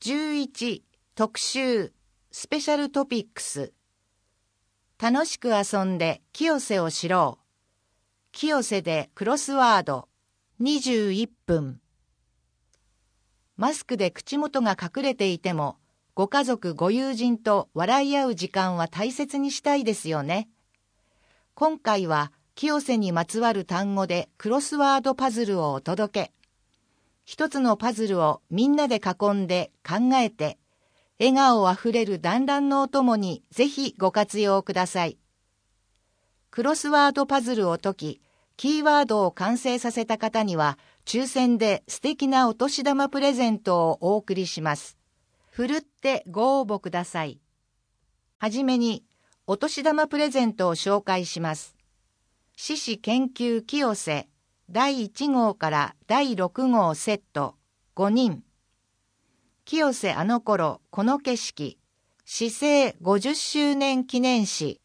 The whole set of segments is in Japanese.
11特集スペシャルトピックス。楽しく遊んで清瀬を知ろう。清瀬でクロスワード21分。マスクで口元が隠れていても、ご家族ご友人と笑い合う時間は大切にしたいですよね。今回は清瀬にまつわる単語でクロスワードパズルをお届け。一つのパズルをみんなで囲んで考えて、笑顔あふれる団らんのお供にぜひご活用ください。クロスワードパズルを解き、キーワードを完成させた方には、抽選で素敵なお年玉プレゼントをお送りします。ふるってご応募ください。はじめに、お年玉プレゼントを紹介します。獅子研究清瀬第1号から第6号セット5人。清瀬あの頃この景色市政50周年記念誌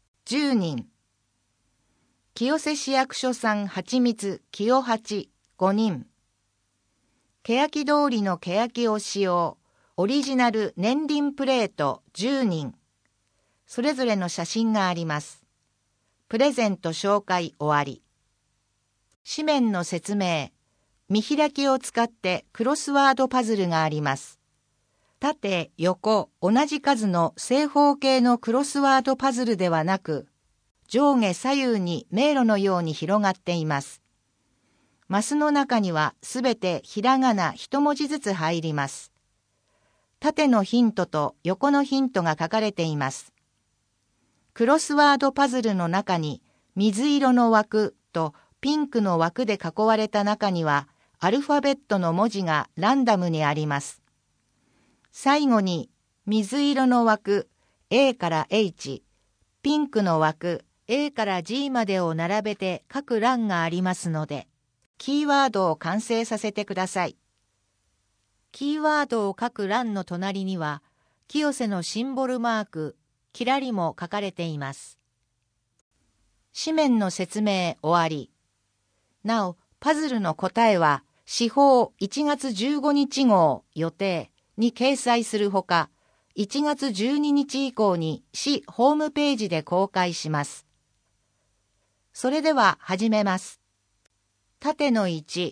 10人。清瀬市役所産はちみつ清八5人。欅通りの欅を使用オリジナル年輪プレート10人。それぞれの写真があります。プレゼント紹介終わり。紙面の説明。見開きを使ってクロスワードパズルがあります。縦、横、同じ数の正方形のクロスワードパズルではなく、上下左右に迷路のように広がっています。マスの中にはすべてひらがな一文字ずつ入ります。縦のヒントと横のヒントが書かれています。クロスワードパズルの中に水色の枠とピンクの枠で囲われた中にはアルファベットの文字がランダムにあります。最後に水色の枠 A から H、ピンクの枠 A から G までを並べて各欄がありますので、キーワードを完成させてください。キーワードを書く欄の隣には、清瀬のシンボルマーク、キラリも書かれています。紙面の説明終わり。なお、パズルの答えは、市報1月15日号予定に掲載するほか、1月12日以降に市ホームページで公開します。それでは始めます。縦の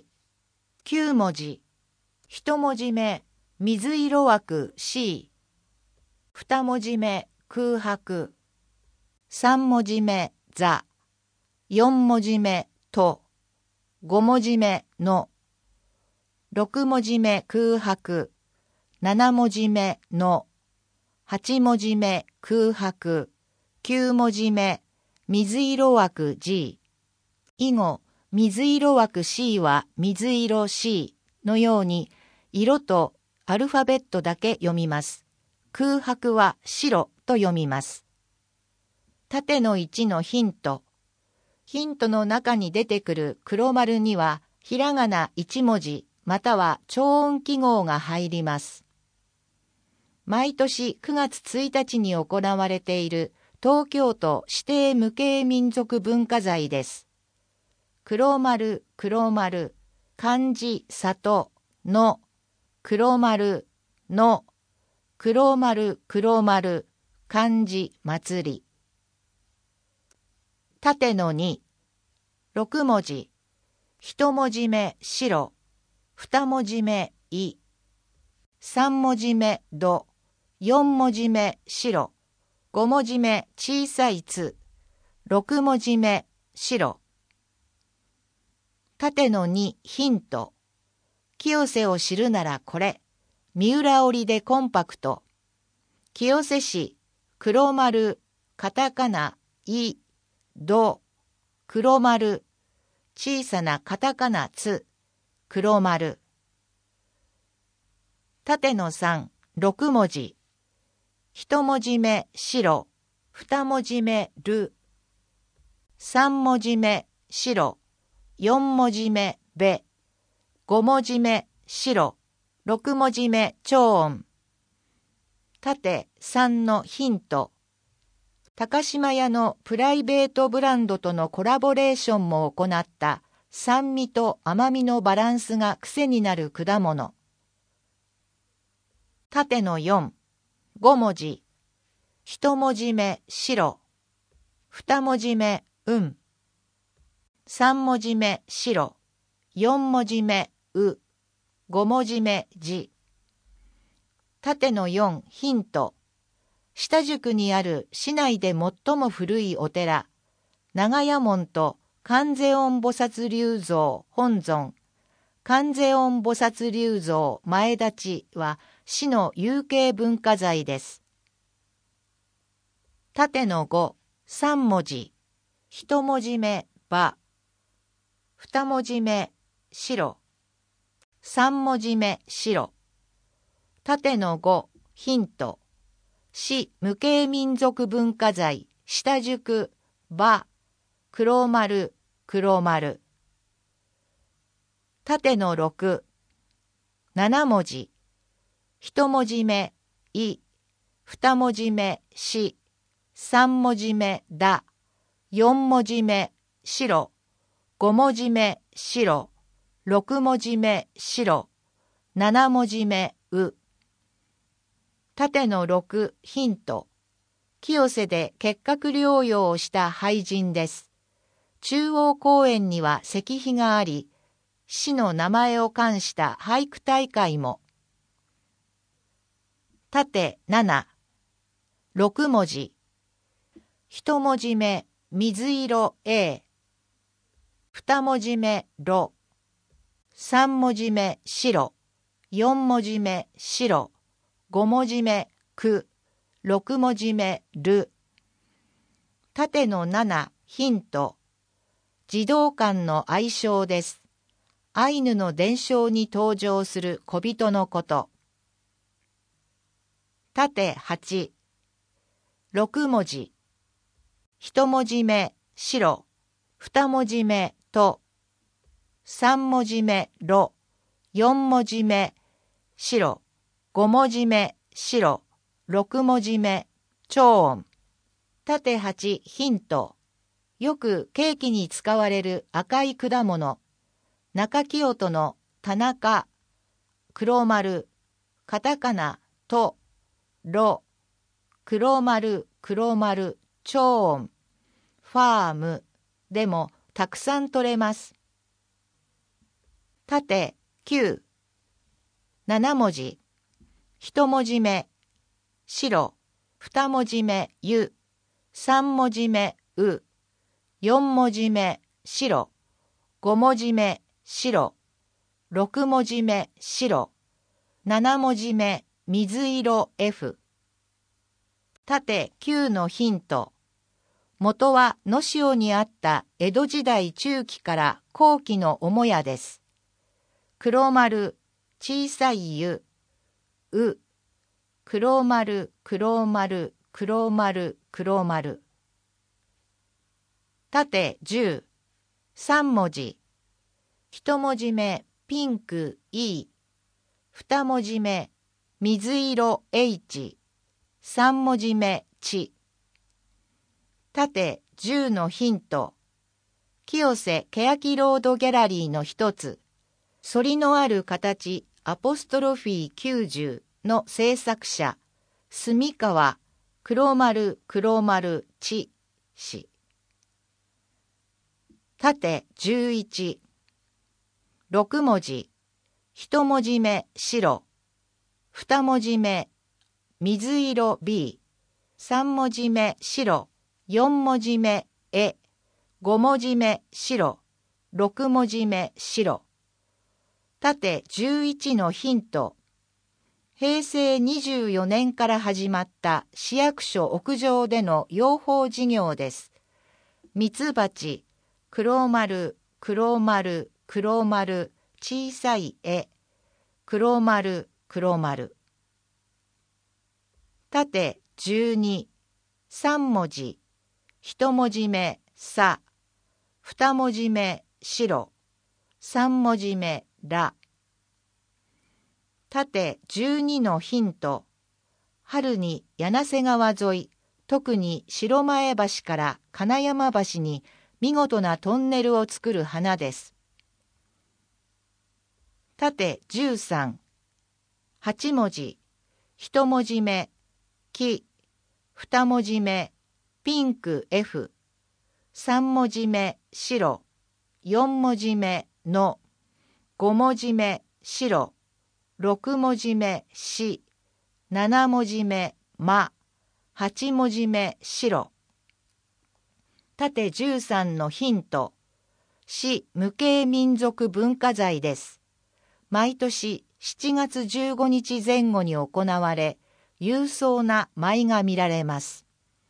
1、9文字。1文字目、水色枠 C。2文字目、空白。3文字目、座。4文字目、と。5文字目の、6文字目空白、7文字目の、8文字目空白、9文字目水色枠 G。以後、水色枠 C は水色 C のように、色とアルファベットだけ読みます。空白は白と読みます。縦の1のヒント。ヒントの中に出てくる黒丸には、ひらがな1文字または超音記号が入ります。毎年9月1日に行われている東京都指定無形民族文化財です。黒丸、黒丸、漢字、里、の、黒丸、の、黒丸、黒丸、漢字、祭り。縦の2、6文字。1文字目、白。2文字目、い。3文字目、ど。4文字目、白。5文字目、小さいつ。6文字目、白。縦の2、ヒント。清瀬を知るならこれ。三浦織でコンパクト。清瀬市、黒丸、カタカナ、い。ど、黒丸、小さなカタカナつ、黒丸。縦の3、6文字。1文字目、白、2文字目、る。3文字目、白、4文字目、べ。5文字目、白、6文字目、超音。縦3のヒント。高島屋のプライベートブランドとのコラボレーションも行った酸味と甘みのバランスが癖になる果物。 縦の4、5文字。1文字目白、2文字目3文字目白、4文字目5文字目字。縦の4ヒント。下宿にある市内で最も古いお寺、長屋門と観世音菩薩立像本尊、観世音菩薩立像前立ちは市の有形文化財です。縦の5、3文字。1文字目馬、2文字目白、3文字目白。縦の5ヒント。市無形民族文化財下宿馬黒丸黒丸。縦の6、7文字。1文字目い、2文字目し、3文字目だ、4文字目白、5文字目白、6文字目白、7文字目う。縦の6ヒント。清瀬で結核療養をした俳人です。中央公園には石碑があり、市の名前を冠した俳句大会も。縦7、6文字。1文字目水色 A、2文字目ろ、3文字目白、4文字目白、5文字目く、6文字目る。縦の7ヒント。児童館の愛称です。アイヌの伝承に登場する小人のこと。縦8、6文字。1文字目白、2文字目と、3文字目ろ、4文字目白、5文字目白、6文字目長音。縦8ヒント。よくケーキに使われる赤い果物。中清人の田中、黒丸、カタカナと、ろ、黒丸、黒丸、長音、ファームでもたくさん取れます。縦9、7文字。1文字目白、2文字目ゆ、3文字目う、4文字目白、5文字目白、6文字目白、7文字目水色 F。縦9のヒント。元は野潮にあった江戸時代中期から後期の母屋です。黒丸、小さいゆ、う、黒丸、黒丸、黒丸、黒丸。縦10、3文字。1文字目ピンク E、2文字目水色 H、3文字目ち。縦10のヒント。清瀬欅ロードギャラリーの一つ、反りのある形アポストロフィー90の制作者、住川黒丸黒丸ち氏。縦11、6文字。1文字目白、2文字目水色 B、3文字目白、4文字目え、5文字目白、6文字目白。縦11のヒント。平成24年から始まった市役所屋上での養蜂事業です。ミツバチ、黒丸、黒丸、黒丸、小さい絵、黒丸、黒丸。縦12、3文字。1文字目さ、2文字目白、3文字目ら。縦12のヒント。春に柳瀬川沿い、特に白前橋から金山橋に見事なトンネルを作る花です。縦13、8文字。 一文字目、き、二文字目、ピンク F、三文字目、白、四文字目、の、五文字目、白、六文字目、し、七文字目、ま、八文字目、白。縦13のヒント。市無形民族文化財です。毎年7月15日前後に行われ、勇壮な舞が見られます。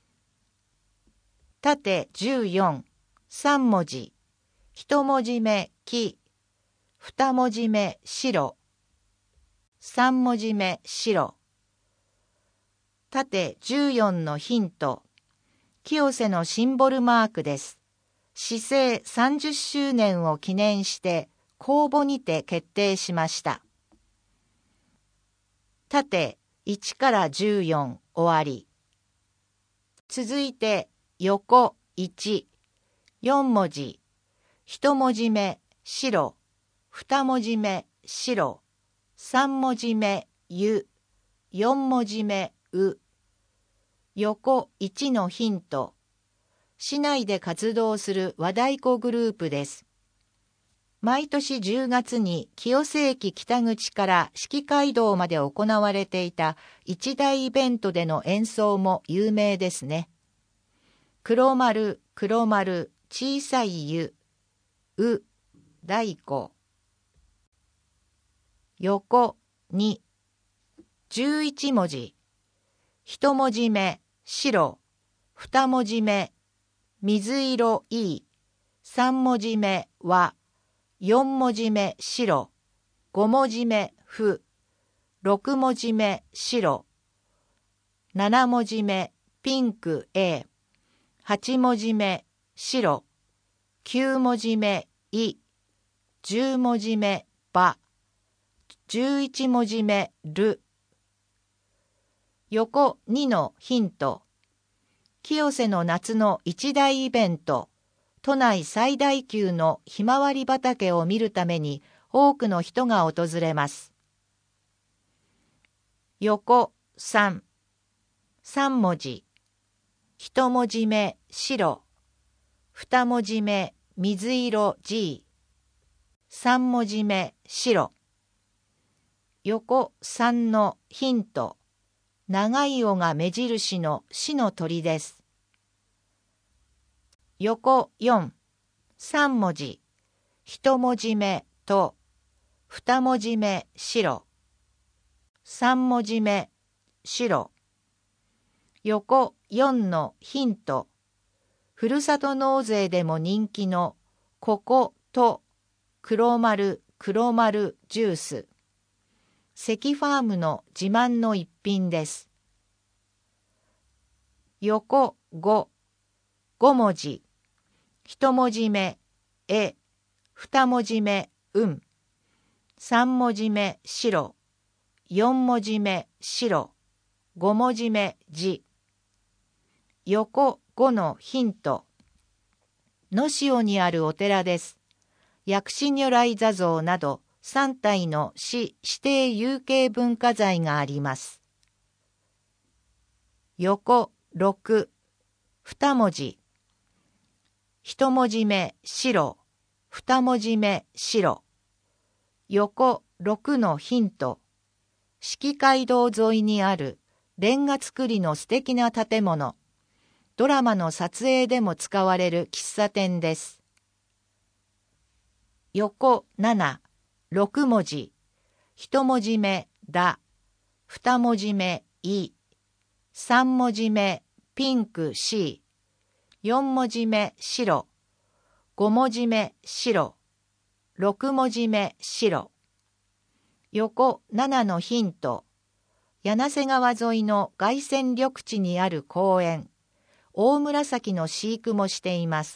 縦14、3文字。一文字目、き。二文字目、白。三文字目、白。縦14のヒント。清瀬のシンボルマークです。市政30周年を記念して公募にて決定しました。縦1から14終わり。続いて横1、4文字。一文字目、白。二文字目、白。三文字目、ゆ。四文字目、う。横1のヒント。市内で活動する和太鼓グループです。毎年10月に清瀬駅北口から四季街道まで行われていた一大イベントでの演奏も有名ですね。黒丸、黒丸、小さいゆ、う、太鼓。横2、11文字。一文字目、白。二文字目、水色いい。三文字目、和。四文字目、白。五文字目、ふ。六文字目、白。七文字目、ピンク A。八文字目、白。九文字目、い。十文字目、ば。11文字目、る。横2のヒント。清瀬の夏の一大イベント、都内最大級のひまわり畑を見るために多くの人が訪れます。横3、3文字。一文字目、白。二文字目、水色 G。三文字目、白。横3のヒント。長い尾が目印の市の鳥です。横4、3文字。一文字目と、二文字目白。三文字目白。横4のヒント。ふるさと納税でも人気のここと黒丸黒丸ジュース。関ファームの自慢の一品です。横5、5文字。一文字目、え、二文字目、三文字目、白。四文字目、白。五文字目、じ。横5のヒント。野潮にあるお寺です。薬師如来坐像など、3体の市指定有形文化財があります。横6、二文字。一文字目白、二文字目白。横6のヒント。四季街道沿いにあるレンガ造りの素敵な建物。ドラマの撮影でも使われる喫茶店です。横7、6文字。一文字目だ。二文字目い。三文字目ピンク C。四文字目白。五文字目白。六文字目白。横7のヒント。柳瀬川沿いの凱旋緑地にある公園。大紫の飼育もしています。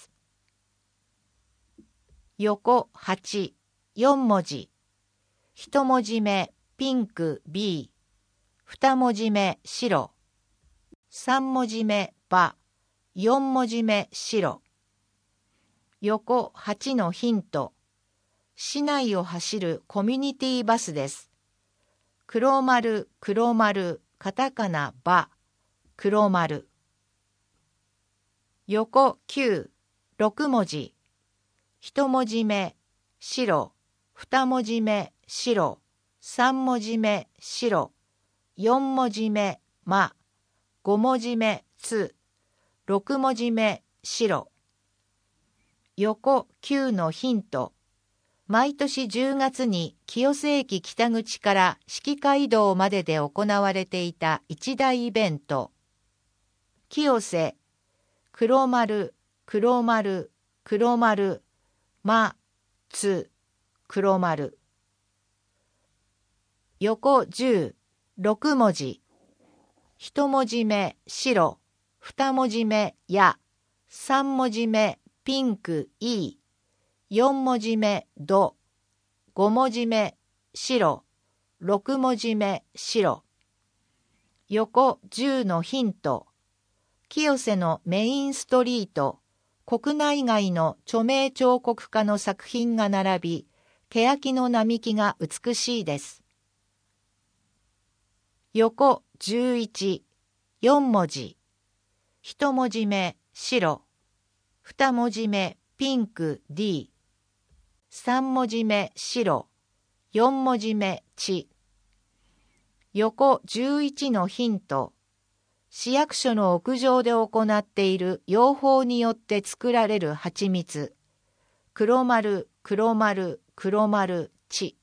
横8、4文字。一文字目ピンク B。二文字目白。三文字目ば。四文字目白。横8のヒント。市内を走るコミュニティバスです。 黒丸黒丸カタカナば黒丸。横9、6文字。1文字目白、2文字目白、3文字目白、4文字目ま、5文字目つ、6文字目白。横9のヒント。毎年10月に清瀬駅北口から四季街道までで行われていた一大イベント。清瀬、黒丸、黒丸、黒丸、ま、つ、黒丸。横10、6文字。1文字目白、2文字目や、3文字目ピンクいい、4文字目ど、5文字目白、6文字目白。横10のヒント。清瀬のメインストリート、国内外の著名彫刻家の作品が並び、欅の並木が美しいです。横11、4文字。1文字目白、2文字目ピンク D、3文字目白、4文字目地。横11のヒント。市役所の屋上で行っている養蜂によって作られる蜂蜜。黒丸、黒丸、黒丸、地。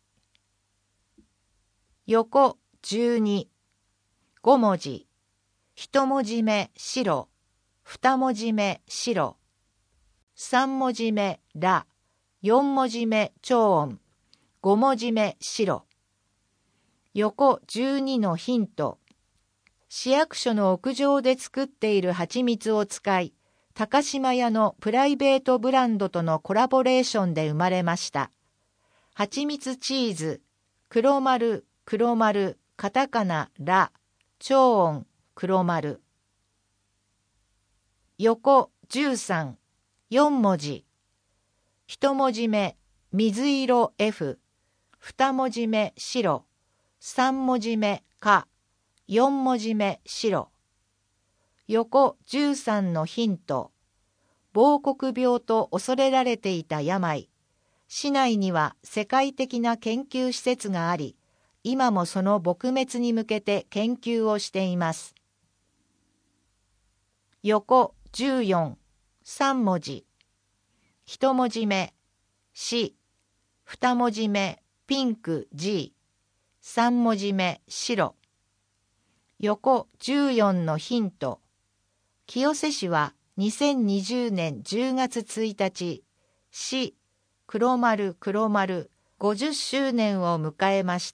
横12、5文字。1文字目白、2文字目白、3文字目ら、4文字目長音、5文字目白。横12のヒント。市役所の屋上で作っている蜂蜜を使い、高島屋のプライベートブランドとのコラボレーションで生まれました。蜂蜜チーズ、黒丸、黒丸、カタカナら、長音、黒丸。横13、4文字。1文字目、水色 F、2文字目白、3文字目か、4文字目白。横13のヒント。亡国病と恐れられていた病。市内には世界的な研究施設があり、今もその撲滅に向けて研究をしています。横14、3文字。1文字目、し、2文字目、ピンク G、3文字目、白。横14のヒント。清瀬市は2020年10月1日、市黒丸黒丸50周年を迎えました。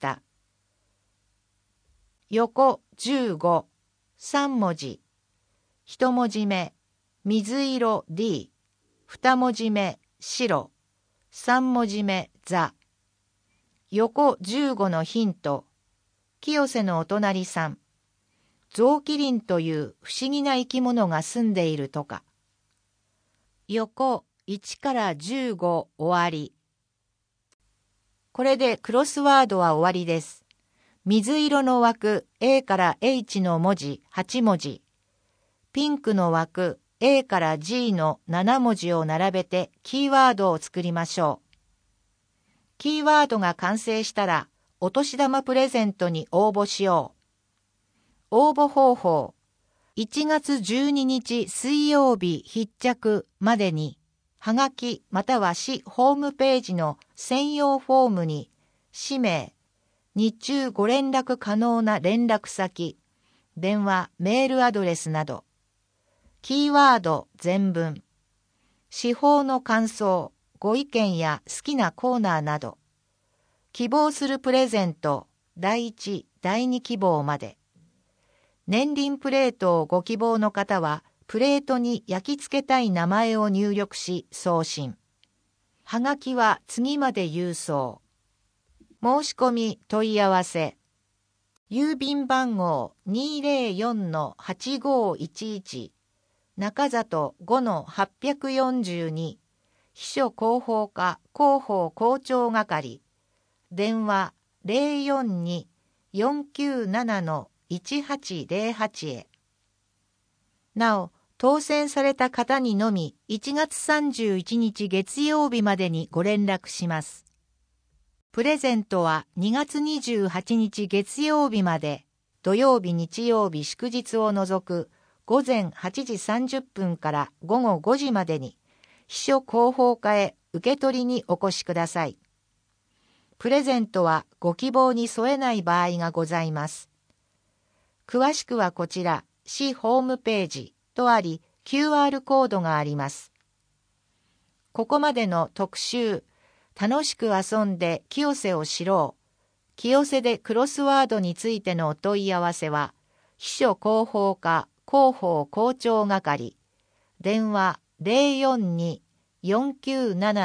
横15、3文字。1文字目、水色 D、2文字目、白、3文字目、座。横15のヒント。清瀬のお隣さん。ゾウキリンという不思議な生き物が住んでいるとか。横1から15終わり。これでクロスワードは終わりです。水色の枠 A から H の文字8文字。ピンクの枠 A から G の7文字を並べてキーワードを作りましょう。キーワードが完成したらお年玉プレゼントに応募しよう。応募方法。1月12日水曜日必着までに、はがきまたは市ホームページの専用フォームに、氏名、日中ご連絡可能な連絡先、電話、メールアドレスなど、キーワード全文、司法の感想、ご意見や好きなコーナーなど、希望するプレゼント、第1、第2希望まで。年輪プレートをご希望の方は、プレートに焼き付けたい名前を入力し送信。はがきは次まで郵送。申し込み問い合わせ。郵便番号 204-8511 中里 5-842 秘書広報課広報校長係。電話 497-1808へ。なお、当選された方にのみ1月31日月曜日までにご連絡します。プレゼントは2月28日月曜日まで、土曜日日曜日祝日を除く午前8時30分から午後5時までに秘書広報課へ受け取りにお越しください。プレゼントはご希望に添えない場合がございます。詳しくはこちら、市ホームページとあり、QR コードがあります。ここまでの特集、楽しく遊んで清瀬を知ろう、清瀬でクロスワードについてのお問い合わせは、秘書広報課広報校長係、電話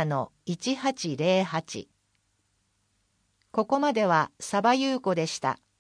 042-497-1808。ここまではサバ優子でした。